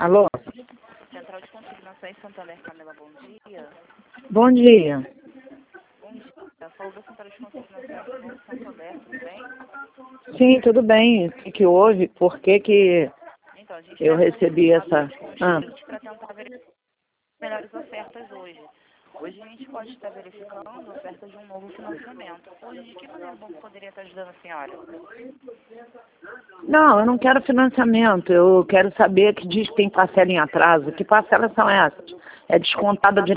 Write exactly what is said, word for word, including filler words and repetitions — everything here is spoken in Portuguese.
Alô? Central de Consignação em Santander, Camila, bom dia. Bom dia. Bom dia. Falou da Central de Consignação em Santander, tudo bem? Sim, tudo bem. O que, que houve? Por que, que Então, a gente eu está recebi essa... Ah, para tentar verificar as melhores ofertas hoje. Hoje a gente pode estar verificando ofertas de um novo financiamento. Hoje, de que maneira bom poderia estar ajudando a senhora? não, eu não quero financiamento. Eu quero saber que diz que tem parcela em atraso. Que parcelas são essas? É descontada